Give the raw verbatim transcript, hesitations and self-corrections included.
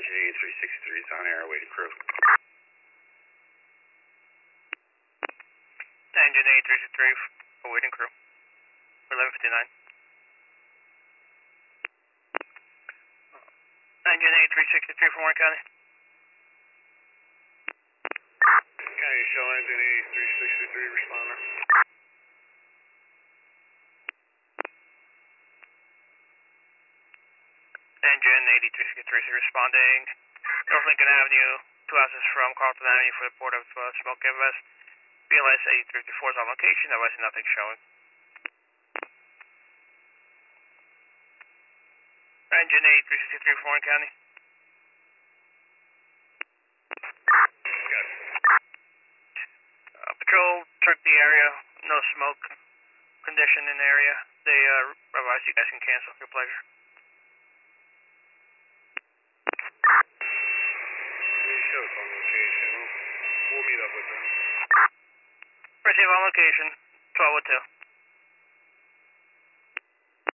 Engine eighty-three sixty-three is on air, waiting crew. Engine eighty-three sixty-three, awaiting crew. eleven fifty-nine. Engine eighty-three sixty-three from Warren County. County Shell Engine eighty-three sixty-three, responder. Engine eighty-three sixty-three responding. North Lincoln Avenue, two houses from Carlton Avenue for the port of uh, Smoke M S. B L S eighty-three fifty-four is on location, otherwise nothing showing. Engine eighty-three sixty-three from Warren County. Uh, patrol checked the area, no smoke condition in the area. They uh, advise you guys can cancel, your pleasure. Show us on location. We'll, we'll meet up with them. Receive on location, twelve oh two.